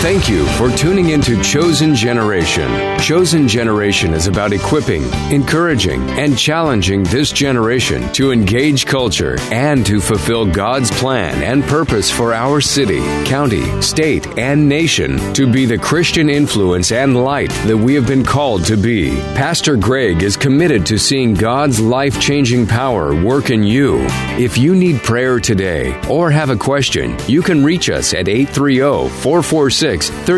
Thank you for tuning into Chosen Generation. Chosen Generation is about equipping, encouraging, and challenging this generation to engage culture and to fulfill God's plan and purpose for our city, county, state, and nation to be the Christian influence and light that we have been called to be. Pastor Greg is committed to seeing God's life-changing power work in you. If you need prayer today or have a question, you can reach us at 830-446-3624.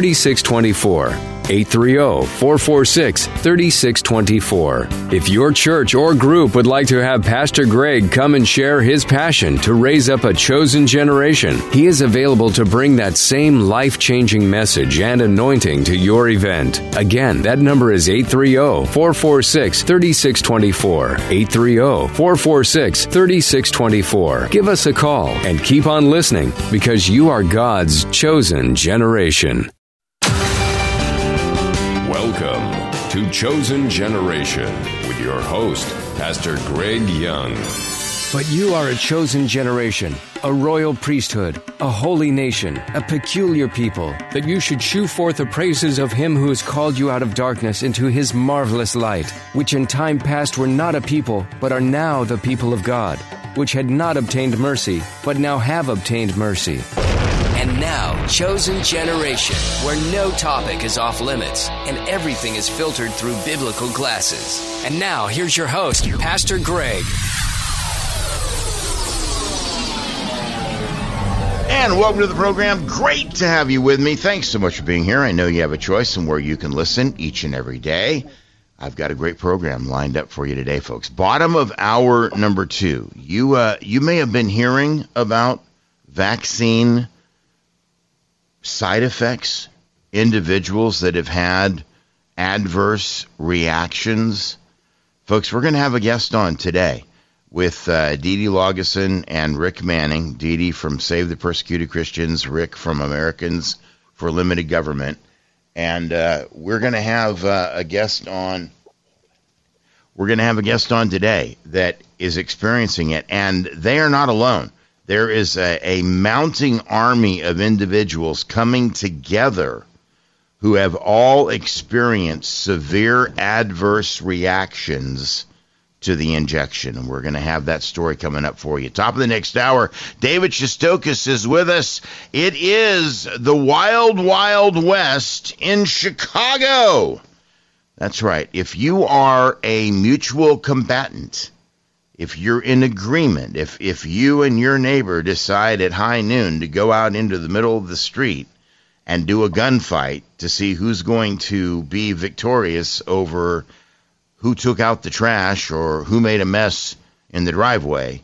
830-446-3624. If your church or group would like to have Pastor Greg come and share his passion to raise up a chosen generation, he is available to bring that same life-changing message and anointing to your event. Again, that number is 830-446-3624. 830-446-3624. Give us a call and keep on listening because you are God's chosen generation. Welcome to Chosen Generation with your host, Pastor Greg Young. But you are a chosen generation, a royal priesthood, a holy nation, a peculiar people, that you should shew forth the praises of him who has called you out of darkness into his marvelous light, which in time past were not a people, but are now the people of God, which had not obtained mercy, but now have obtained mercy. And now, Chosen Generation, where no topic is off limits and everything is filtered through biblical glasses. And now, here's your host, Pastor Greg. And welcome to the program. Great to have you with me. Thanks so much for being here. I know you have a choice in where you can listen each and every day. I've got a great program lined up for you today, folks. Bottom of hour number 2. You may have been hearing about vaccine side effects, individuals that have had adverse reactions. Folks, we're going to have a guest on today with Dee Dee Laugesen and Rick Manning. Dee Dee from Save the Persecuted Christians, Rick from Americans for Limited Government. And we're going to have a guest on. We're going to have a guest on today that is experiencing it, and they are not alone. There is a mounting army of individuals coming together who have all experienced severe adverse reactions to the injection. And we're going to have that story coming up for you. Top of the next hour, David Shestokas is with us. It is the Wild Wild West in Chicago. That's right. If you are a mutual combatant, if you're in agreement, if you and your neighbor decide at high noon to go out into the middle of the street and do a gunfight to see who's going to be victorious over who took out the trash or who made a mess in the driveway,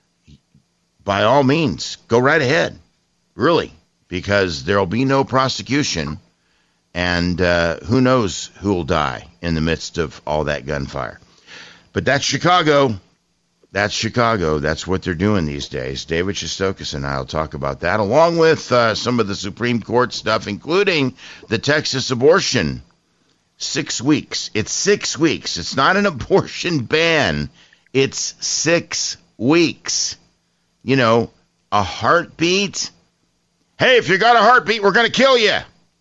by all means, go right ahead, really, because there'll be no prosecution, and who knows who will die in the midst of all that gunfire. But that's Chicago. That's Chicago. That's what they're doing these days. David Shestokas and I will talk about that, along with some of the Supreme Court stuff, including the Texas abortion. 6 weeks. It's 6 weeks. It's not an abortion ban. It's 6 weeks. You know, a heartbeat. Hey, if you got a heartbeat, we're going to kill you.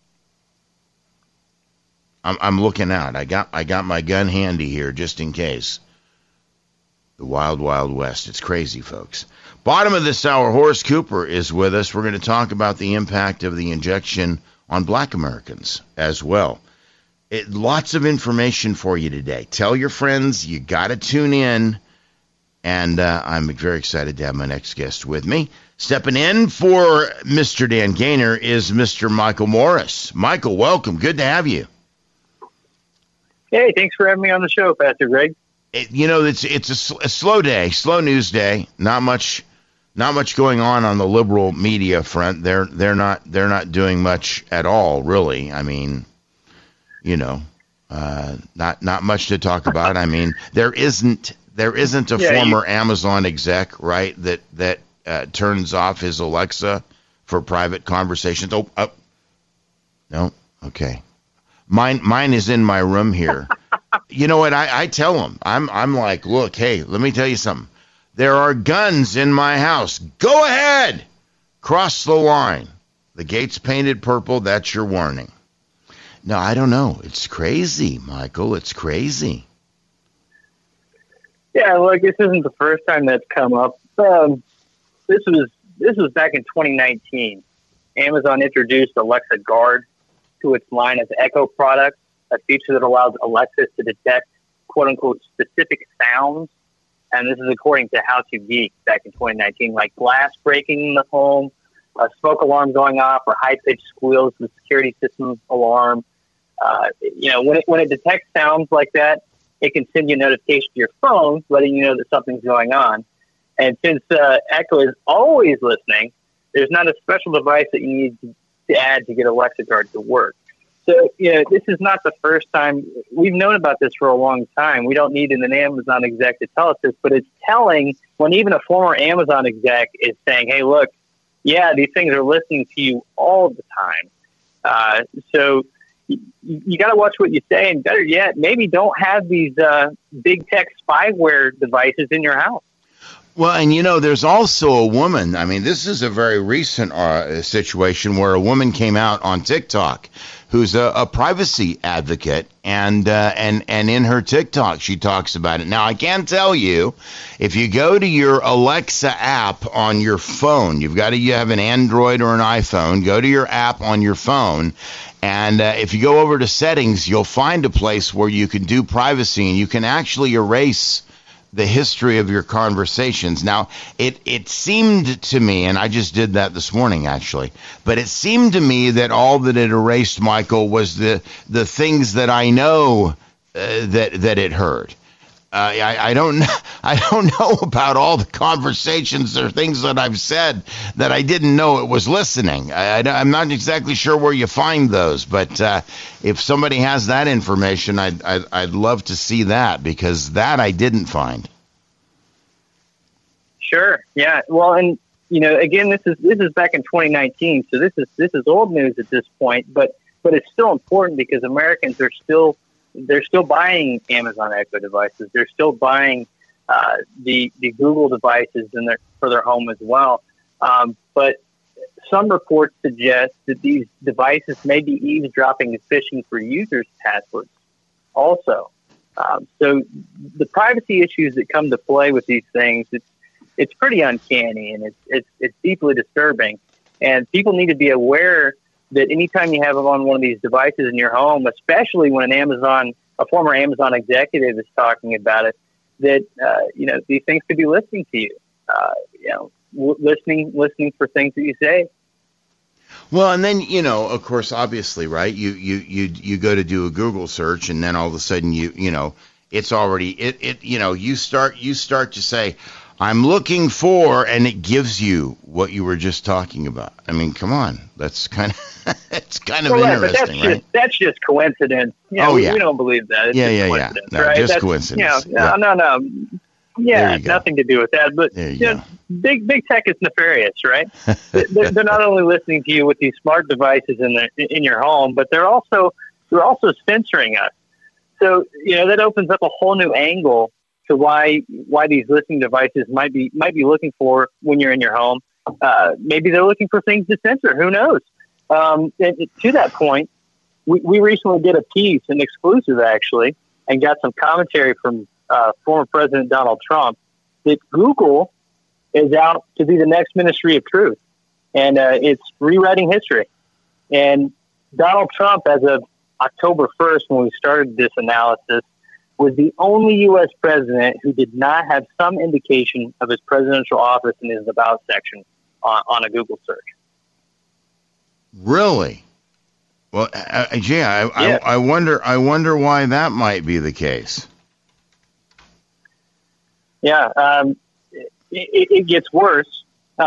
I'm looking out. I got my gun handy here just in case. The Wild Wild West. It's crazy, folks. Bottom of this hour, Horace Cooper is with us. We're going to talk about the impact of the injection on Black Americans as well. Lots of information for you today. Tell your friends. You got to tune in. And I'm very excited to have my next guest with me. Stepping in for Mr. Dan Gaynor is Mr. Michael Morris. Michael, welcome. Good to have you. Hey, thanks for having me on the show, Pastor Greg. It's a slow day, slow news day. Not much going on the liberal media front. They're not doing much at all, really. I mean, not much to talk about. I mean, there isn't a former Amazon exec, right, that turns off his Alexa for private conversations. Oh, no, okay. Mine is in my room here. You know what? I tell them, I'm like, look, hey, let me tell you something. There are guns in my house. Go ahead. Cross the line. The gate's painted purple. That's your warning. No, I don't know. It's crazy, Michael. It's crazy. Yeah, look, this isn't the first time that's come up. This was back in 2019. Amazon introduced Alexa Guard to its line of Echo products, a feature that allows Alexa to detect quote-unquote specific sounds. And this is according to How to Geek back in 2019, like glass breaking in the home, a smoke alarm going off, or high-pitched squeals, the security system alarm. When it detects sounds like that, it can send you a notification to your phone letting you know that something's going on. And since Echo is always listening, there's not a special device that you need to add to get Alexa Guard to work. So, this is not the first time. We've known about this for a long time. We don't need an Amazon exec to tell us this, but it's telling when even a former Amazon exec is saying, hey, look, yeah, these things are listening to you all the time. So you got to watch what you say, and better yet, maybe don't have these big tech spyware devices in your house. Well, and there's also a woman. I mean, this is a very recent situation where a woman came out on TikTok who's a privacy advocate, and in her TikTok she talks about it. Now, I can tell you, if you go to your Alexa app on your phone, you have an Android or an iPhone, go to your app on your phone, and if you go over to settings, you'll find a place where you can do privacy, and you can actually erase the history of your conversations. Now, it seemed to me, and I just did that this morning actually, but it seemed to me that all that it erased, Michael, was the things that I know that it heard. I don't know about all the conversations or things that I've said that I didn't know it was listening. I'm not exactly sure where you find those, but if somebody has that information, I'd love to see that, because that I didn't find. Sure. Yeah. Well, and again, this is back in 2019, so this is old news at this point, but it's still important because Americans are still buying Amazon Echo devices. They're still buying the Google devices for their home as well. But some reports suggest that these devices may be eavesdropping and phishing for users' passwords also. So the privacy issues that come to play with these things, it's pretty uncanny, and it's deeply disturbing. And people need to be aware that anytime you have them on one of these devices in your home, especially when a former Amazon executive is talking about it, that these things could be listening to you, listening for things that you say. Well, and then of course, obviously, right? You go to do a Google search, and then all of a sudden it's already you start to say, I'm looking for, and it gives you what you were just talking about. I mean, come on, that's kind of it's kind of interesting, right? That's just coincidence. We don't believe that. It's just coincidence, no, right? Just coincidence. No. Yeah, nothing to do with that. But big tech is nefarious, right? They're not only listening to you with these smart devices in your home, but they're also censoring us. So that opens up a whole new angle to why these listening devices might be looking for when you're in your home. Maybe they're looking for things to censor. Who knows? And to that point, we recently did a piece, an exclusive actually, and got some commentary from former President Donald Trump that Google is out to be the next Ministry of Truth, and it's rewriting history. And Donald Trump, as of October 1st, when we started this analysis, was the only U.S. president who did not have some indication of his presidential office in his About section on a Google search. Really? Well, I wonder why that might be the case. Yeah, it gets worse.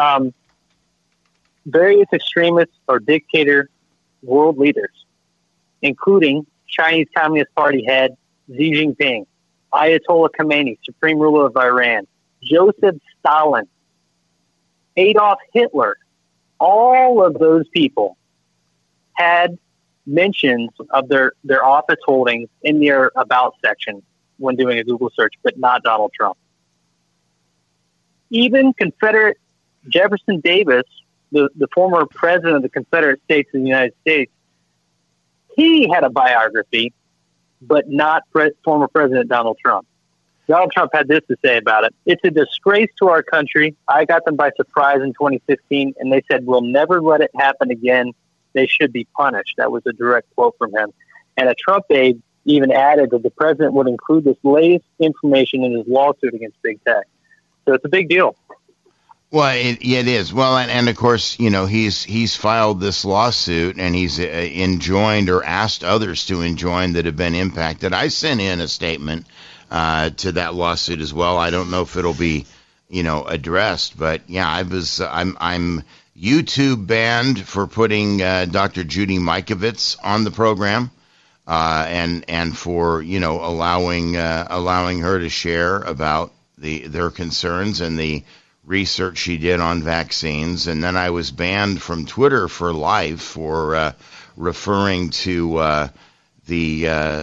Various extremists or dictator world leaders, including Chinese Communist Party head Xi Jinping, Ayatollah Khamenei, supreme ruler of Iran, Joseph Stalin, Adolf Hitler, all of those people had mentions of their office holdings in their About section when doing a Google search, but not Donald Trump. Even Confederate Jefferson Davis the former president of the Confederate States of the United States, he had a biography, but not former President Donald Trump. Donald Trump had this to say about it. It's a disgrace to our country. I got them by surprise in 2015, and they said, we'll never let it happen again. They should be punished. That was a direct quote from him. And a Trump aide even added that the president would include this latest information in his lawsuit against big tech. So it's a big deal. Well, it is. Well, and of course, you know, he's filed this lawsuit, and he's enjoined or asked others to enjoin that have been impacted. I sent in a statement to that lawsuit as well. I don't know if it'll be, you know, addressed, but yeah, I'm YouTube banned for putting Dr. Judy Mikovits on the program, and for, you know, allowing her to share about their concerns and the research she did on vaccines. And then I was banned from Twitter for life for referring to the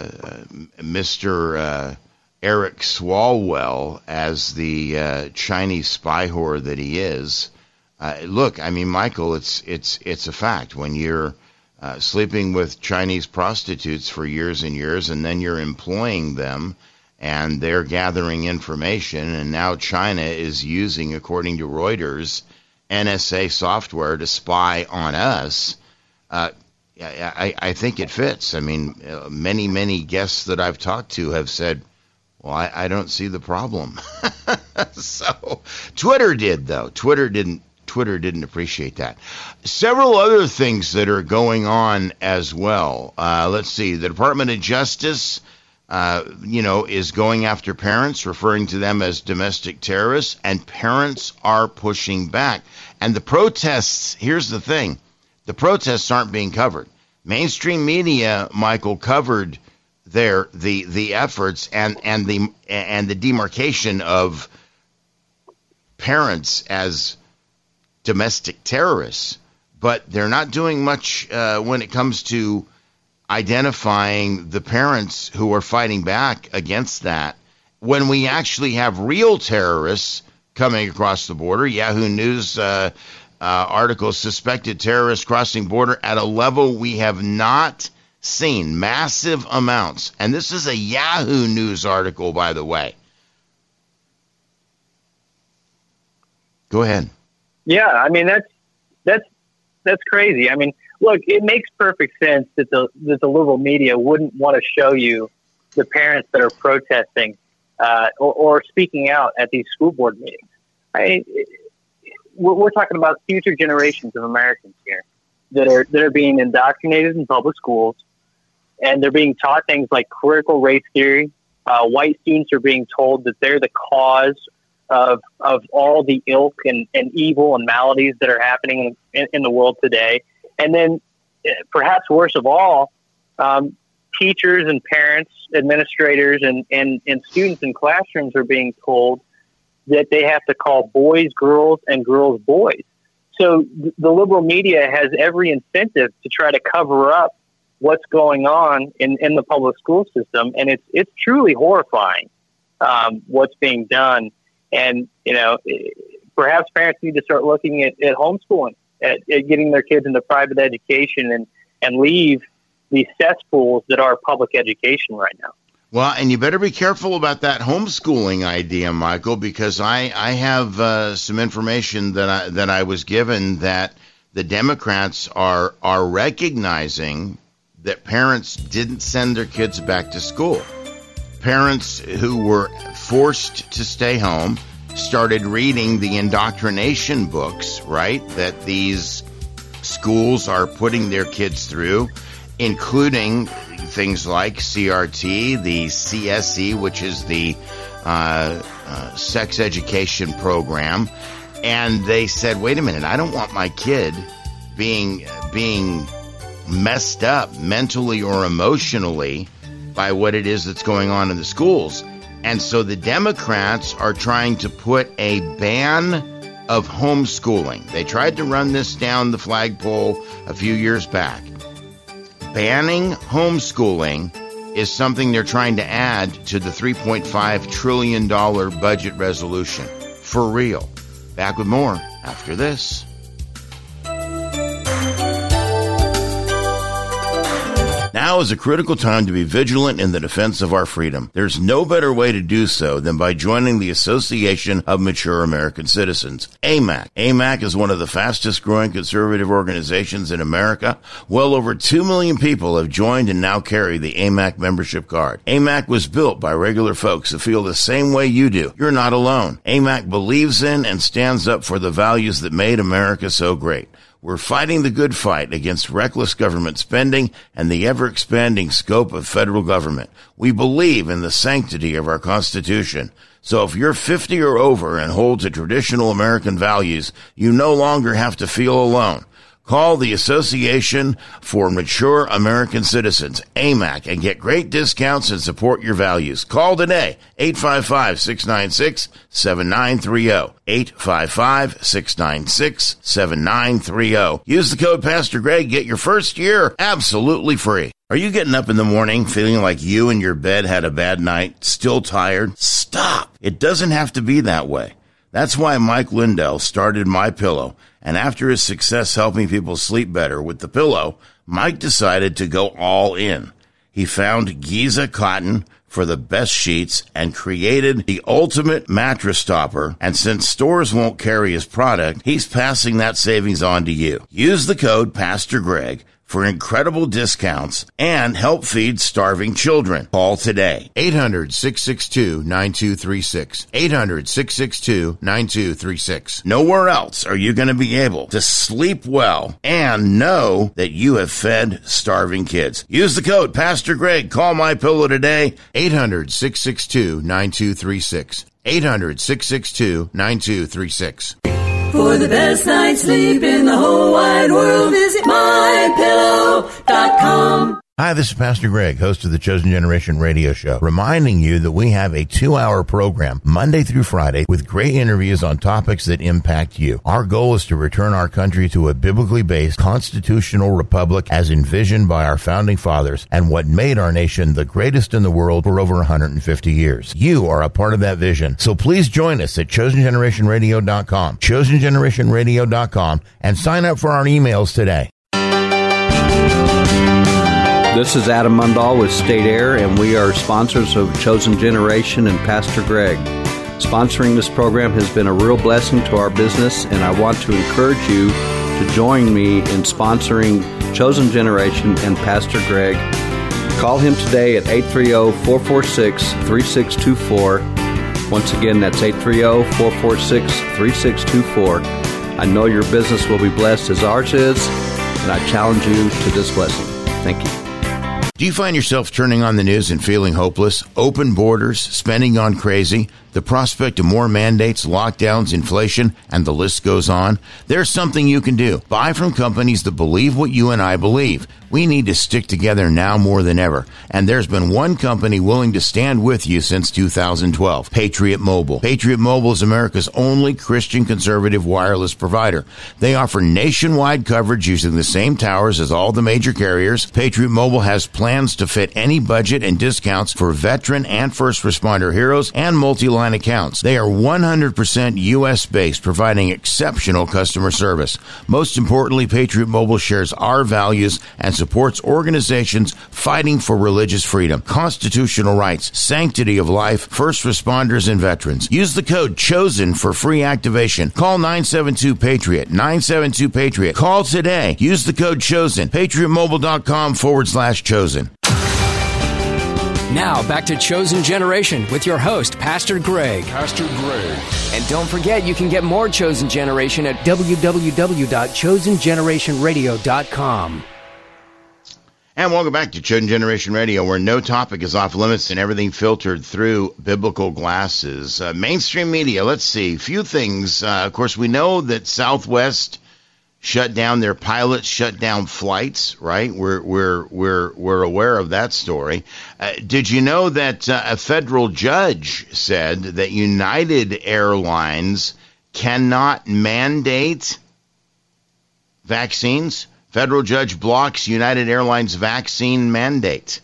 Mr. Eric Swalwell as the Chinese spy whore that he is. Look, I mean, Michael, it's a fact. When you're sleeping with Chinese prostitutes for years and years, and then you're employing them, and they're gathering information, and now China is using, according to Reuters, NSA software to spy on us. I think it fits. I mean, many guests that I've talked to have said, well, I don't see the problem. So Twitter did, though. Twitter didn't appreciate that. Several other things that are going on as well. Let's see. The Department of Justice, is going after parents, referring to them as domestic terrorists, and parents are pushing back. And the protests, here's the thing, the protests aren't being covered. Mainstream media, Michael, covered the efforts and the demarcation of parents as domestic terrorists, but they're not doing much when it comes to identifying the parents who are fighting back against that. When we actually have real terrorists coming across the border, Yahoo News articles, suspected terrorists crossing border at a level we have not seen, massive amounts. And this is a Yahoo News article, by the way. Go ahead. Yeah, I mean, that's crazy. I mean, look, it makes perfect sense that the liberal media wouldn't want to show you the parents that are protesting or speaking out at these school board meetings. We're talking about future generations of Americans here that are being indoctrinated in public schools, and they're being taught things like critical race theory. White students are being told that they're the cause of all the ilk and evil and maladies that are happening in the world today. And then perhaps worse of all, teachers and parents, administrators and students in classrooms are being told that they have to call boys girls and girls boys. So the liberal media has every incentive to try to cover up what's going on in the public school system. And it's truly horrifying what's being done. And, perhaps parents need to start looking at homeschooling, at getting their kids into private education and leave these cesspools that are public education right now. Well, and you better be careful about that homeschooling idea, Michael, because I have some information that I was given that the Democrats are recognizing that parents didn't send their kids back to school. Parents who were forced to stay home started reading the indoctrination books, right, that these schools are putting their kids through, including things like CRT, the CSE, which is the sex education program. And they said, wait a minute, I don't want my kid being messed up mentally or emotionally by what it is that's going on in the schools. And so the Democrats are trying to put a ban of homeschooling. They tried to run this down the flagpole a few years back. Banning homeschooling is something they're trying to add to the $3.5 trillion budget resolution. For real. Back with more after this. Now is a critical time to be vigilant in the defense of our freedom. There's no better way to do so than by joining the Association of Mature American Citizens, AMAC. AMAC is one of the fastest growing conservative organizations in America. Well over 2 million people have joined and now carry the AMAC membership card. AMAC was built by regular folks who feel the same way you do. You're not alone. AMAC believes in and stands up for the values that made America so great. We're fighting the good fight against reckless government spending and the ever-expanding scope of federal government. We believe in the sanctity of our Constitution. So if you're 50 or over and hold to traditional American values, you no longer have to feel alone. Call the Association for Mature American Citizens, AMAC, and get great discounts and support your values. Call today, 855-696-7930, 855-696-7930. Use the code Pastor Greg, get your first year absolutely free. Are you getting up in the morning feeling like you and your bed had a bad night, still tired? Stop. It doesn't have to be that way. That's why Mike Lindell started MyPillow. And after his success helping people sleep better with the pillow, Mike decided to go all in. He found Giza cotton for the best sheets and created the ultimate mattress topper. And since stores won't carry his product, he's passing that savings on to you. Use the code Pastor Greg for incredible discounts and help feed starving children. Call today. 800-662-9236. 800-662-9236. Nowhere else are you going to be able to sleep well and know that you have fed starving kids. Use the code Pastor Greg. Call MyPillow today. 800-662-9236. 800-662-9236. For the best night's sleep in the whole wide world, visit MyPillow.com. Hi, this is Pastor Greg, host of the Chosen Generation radio show, reminding you that we have a 2-hour program Monday through Friday with great interviews on topics that impact you. Our goal is to return our country to a biblically based constitutional republic as envisioned by our founding fathers and what made our nation the greatest in the world for over 150 years. You are a part of that vision. So please join us at ChosenGenerationRadio.com, ChosenGenerationRadio.com, and sign up for our emails today. This is Adam Mundahl with State Air, and we are sponsors of Chosen Generation and Pastor Greg. Sponsoring this program has been a real blessing to our business, and I want to encourage you to join me in sponsoring Chosen Generation and Pastor Greg. Call him today at 830-446-3624. Once again, that's 830-446-3624. I know your business will be blessed as ours is, and I challenge you to this blessing. Thank you. Do you find yourself turning on the news and feeling hopeless? Open borders, spending gone crazy, the prospect of more mandates, lockdowns, inflation, and the list goes on? There's something you can do. Buy from companies that believe what you and I believe. We need to stick together now more than ever. And there's been one company willing to stand with you since 2012, Patriot Mobile. Patriot Mobile is America's only Christian conservative wireless provider. They offer nationwide coverage using the same towers as all the major carriers. Patriot Mobile has plans to fit any budget and discounts for veteran and first responder heroes and multi-line accounts. They are 100% U.S.-based, providing exceptional customer service. Most importantly, Patriot Mobile shares our values and supports organizations fighting for religious freedom, constitutional rights, sanctity of life, first responders, and veterans. Use the code CHOSEN for free activation. Call 972-PATRIOT, 972-PATRIOT. Call today. Use the code CHOSEN, patriotmobile.com/chosen. Now, back to Chosen Generation with your host, Pastor Greg. Pastor Greg. And don't forget, you can get more Chosen Generation at www.chosengenerationradio.com. And welcome back to Chosen Generation Radio, where no topic is off limits and everything filtered through biblical glasses. Mainstream media, let's see, a few things. Of course, we know that Southwest shut down their pilots, shut down flights, right? We're aware of that story. Did you know that a federal judge said that United Airlines cannot mandate vaccines? Federal judge blocks United Airlines vaccine mandate.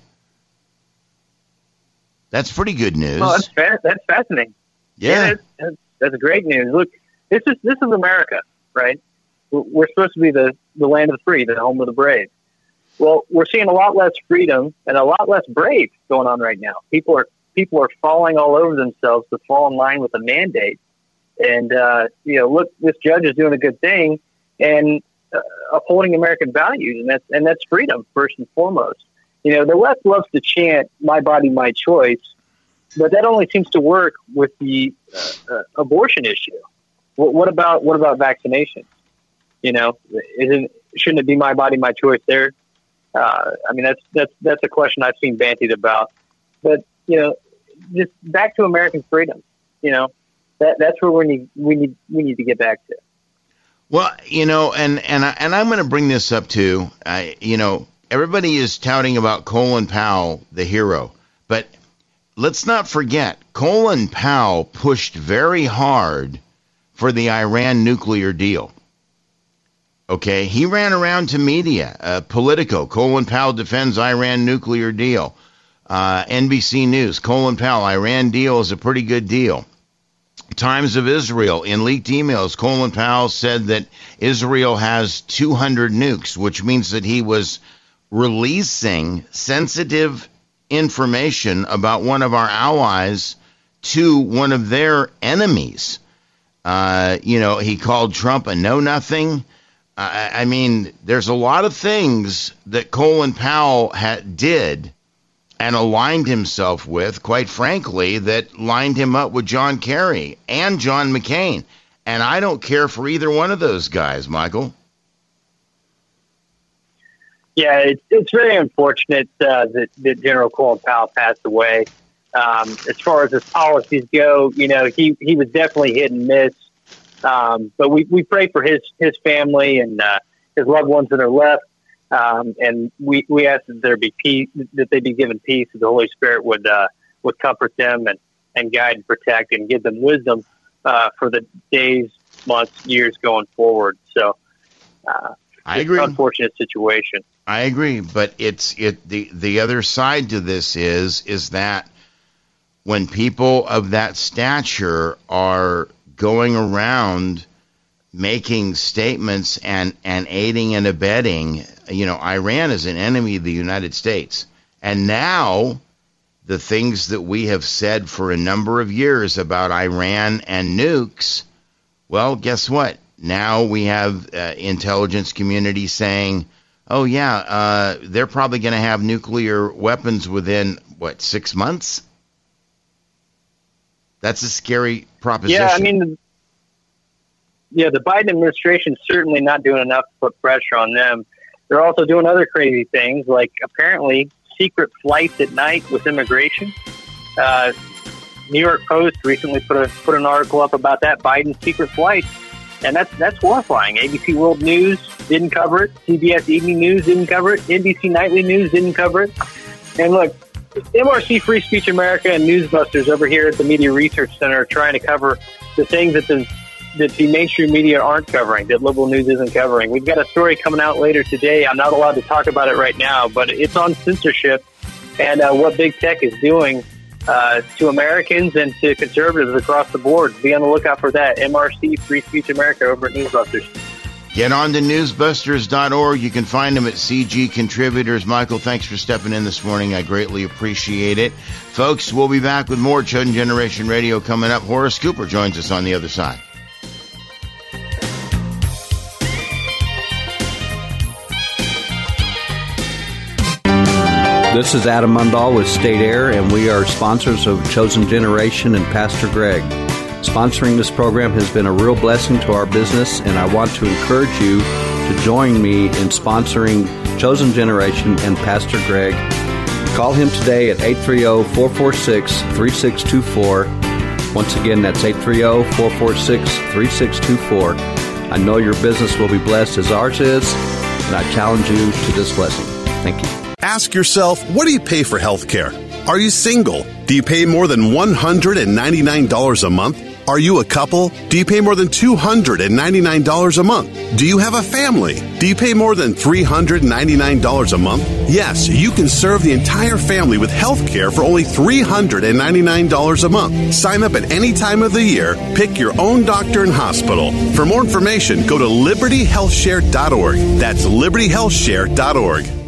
That's pretty good news. Well, that's fascinating. Yeah, that's great news. Look, this is America, right? We're supposed to be the land of the free, the home of the brave. Well, we're seeing a lot less freedom and a lot less brave going on right now. People are falling all over themselves to fall in line with a mandate. And, look, this judge is doing a good thing and upholding American values, and that's freedom first and foremost. The left loves to chant "my body, my choice," but that only seems to work with the abortion issue. What about vaccinations? Shouldn't it be my body, my choice there? That's a question I've seen bandied about. But just back to American freedom. That's where we need to get back to. Well, and I'm going to bring this up too. Everybody is touting about Colin Powell, the hero, but let's not forget Colin Powell pushed very hard for the Iran nuclear deal. Okay, he ran around to media, Politico. Colin Powell defends Iran nuclear deal. NBC News, Colin Powell, Iran deal is a pretty good deal. Times of Israel, in leaked emails, Colin Powell said that Israel has 200 nukes, which means that he was releasing sensitive information about one of our allies to one of their enemies. He called Trump a know-nothing. There's a lot of things that Colin Powell did and aligned himself with, quite frankly, that lined him up with John Kerry and John McCain. And I don't care for either one of those guys, Michael. Yeah, it's very unfortunate that General Colin Powell passed away. As far as his policies go, he was definitely hit and miss. But we pray for his family and his loved ones that are left. And we ask that there be peace, that they be given peace, that the Holy Spirit would comfort them and guide and protect and give them wisdom for the days, months, years going forward. So I agree. It's an unfortunate situation. I agree, but the other side to this is that when people of that stature are going around making statements and aiding and abetting, Iran is an enemy of the United States. And now the things that we have said for a number of years about Iran and nukes, well, guess what? Now we have intelligence community saying, oh, yeah, they're probably going to have nuclear weapons within, 6 months? That's a scary proposition. Yeah, the Biden administration is certainly not doing enough to put pressure on them. They're also doing other crazy things, like apparently secret flights at night with immigration. New York Post recently put an article up about that, Biden secret flights, and that's horrifying. ABC World News didn't cover it. CBS Evening News didn't cover it. NBC Nightly News didn't cover it. And look, MRC Free Speech America and Newsbusters over here at the Media Research Center are trying to cover the things that the mainstream media aren't covering, that liberal news isn't covering. We've got a story coming out later today. I'm not allowed to talk about it right now, but it's on censorship and what big tech is doing to Americans and to conservatives across the board. Be on the lookout for that. MRC Free Speech America over at Newsbusters. Get on to newsbusters.org. You can find them at CG Contributors. Michael, thanks for stepping in this morning. I greatly appreciate it. Folks, we'll be back with more Chosen Generation Radio coming up. Horace Cooper joins us on the other side. This is Adam Mundahl with State Air, and we are sponsors of Chosen Generation and Pastor Greg. Sponsoring this program has been a real blessing to our business, and I want to encourage you to join me in sponsoring Chosen Generation and Pastor Greg. Call him today at 830-446-3624. Once again, that's 830-446-3624. I know your business will be blessed as ours is, and I challenge you to this blessing. Thank you. Ask yourself, what do you pay for health care? Are you single? Do you pay more than $199 a month? Are you a couple? Do you pay more than $299 a month? Do you have a family? Do you pay more than $399 a month? Yes, you can serve the entire family with health care for only $399 a month. Sign up at any time of the year. Pick your own doctor and hospital. For more information, go to libertyhealthshare.org. That's libertyhealthshare.org.